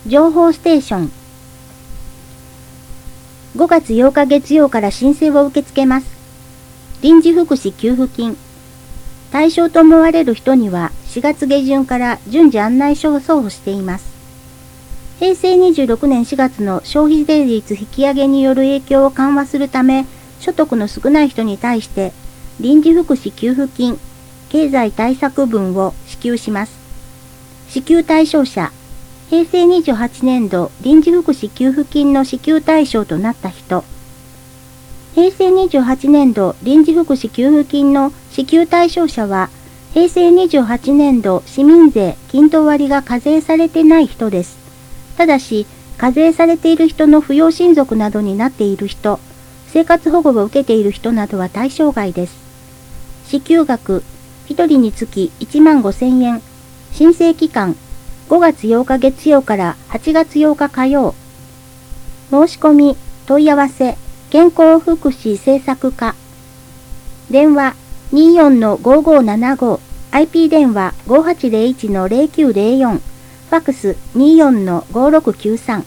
情報ステーション。5月8日月曜から申請を受け付けます。臨時福祉給付金。対象と思われる人には4月下旬から順次案内書を送付しています。平成26年4月の消費税率引き上げによる影響を緩和するため、所得の少ない人に対して臨時福祉給付金、経済対策分を支給します。支給対象者。平成28年度臨時福祉給付金の支給対象となった人。平成28年度臨時福祉給付金の支給対象者は、平成28年度市民税均等割が課税されてない人です。ただし、課税されている人の扶養親族などになっている人、生活保護を受けている人などは対象外です。支給額、1人につき15,000円。申請期間、5月8日月曜から8月8日火曜。申し込み、問い合わせ、健康福祉政策課。電話 24-5575、IP 電話 5801-0904、ファックス 24-5693。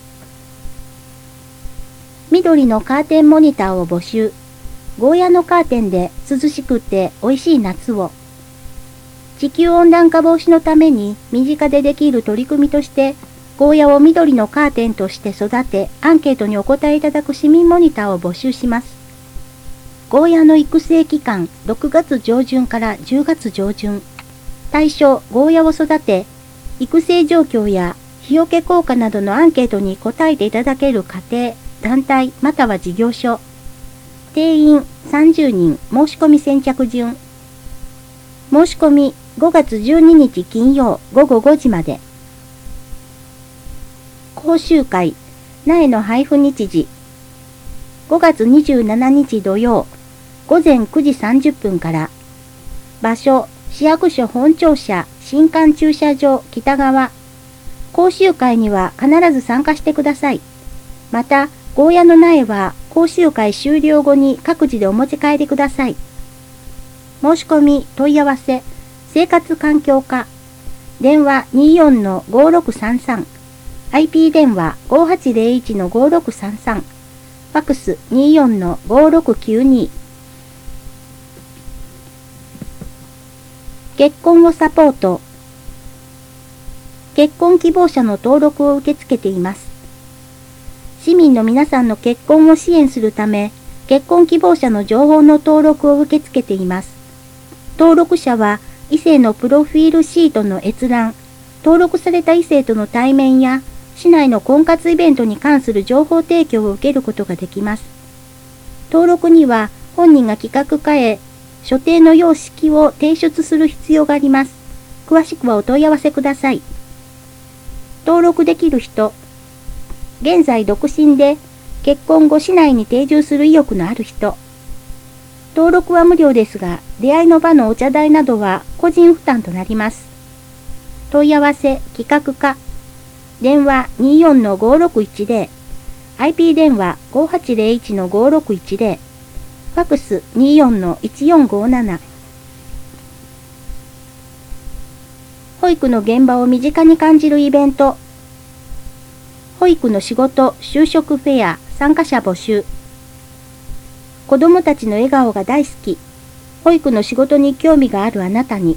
緑のカーテンモニターを募集。ゴーヤのカーテンで涼しくて美味しい夏を。地球温暖化防止のために身近でできる取り組みとして、ゴーヤを緑のカーテンとして育て、アンケートにお答えいただく市民モニターを募集します。ゴーヤの育成期間、6月上旬から10月上旬。対象、ゴーヤを育て、育成状況や日よけ効果などのアンケートに答えていただける家庭、団体または事業所。定員30人、申し込み先着順。申し込み5月12日金曜午後5時まで。講習会、苗の配布日時。5月27日土曜、午前9時30分から。場所、市役所本庁舎、新館駐車場北側。講習会には必ず参加してください。また、ゴーヤの苗は講習会終了後に各自でお持ち帰りください。申し込み、問い合わせ、生活環境課。電話 24-5633。IP 電話 5801-5633。ファックス 24-5692。結婚をサポート。結婚希望者の登録を受け付けています。市民の皆さんの結婚を支援するため、結婚希望者の情報の登録を受け付けています。登録者は、異性のプロフィールシートの閲覧、登録された異性との対面や、市内の婚活イベントに関する情報提供を受けることができます。登録には、本人が企画化へ、所定の様式を提出する必要があります。詳しくはお問い合わせください。登録できる人、現在独身で、結婚後市内に定住する意欲のある人。登録は無料ですが、出会いの場のお茶代などは個人負担となります。問い合わせ、企画課。電話 24-5610。IP 電話 5801-5610。ファックス 24-1457。保育の現場を身近に感じるイベント。保育の仕事、就職フェア、参加者募集。子どもたちの笑顔が大好き。保育の仕事に興味があるあなたに。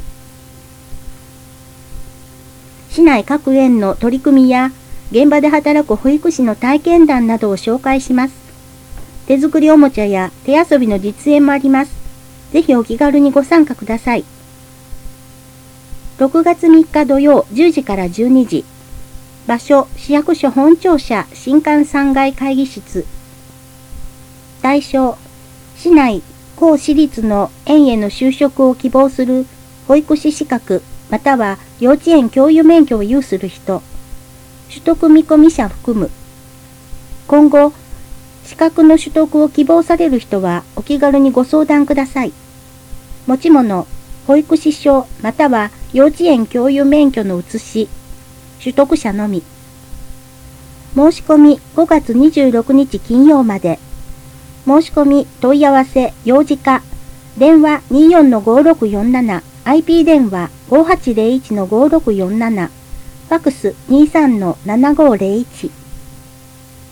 市内各園の取り組みや、現場で働く保育士の体験談などを紹介します。手作りおもちゃや手遊びの実演もあります。ぜひお気軽にご参加ください。6月3日土曜10時から12時。場所、市役所本庁舎新館3階会議室。対象、市内、公私立の園への就職を希望する保育士資格または幼稚園教諭免許を有する人。取得見込み者含む。今後、資格の取得を希望される人はお気軽にご相談ください。持ち物、保育士証または幼稚園教諭免許の写し。取得者のみ。申し込み5月26日金曜まで。申し込み問い合わせ幼児課。電話 24-5647。IP 電話 5801-5647。フファクス23-7501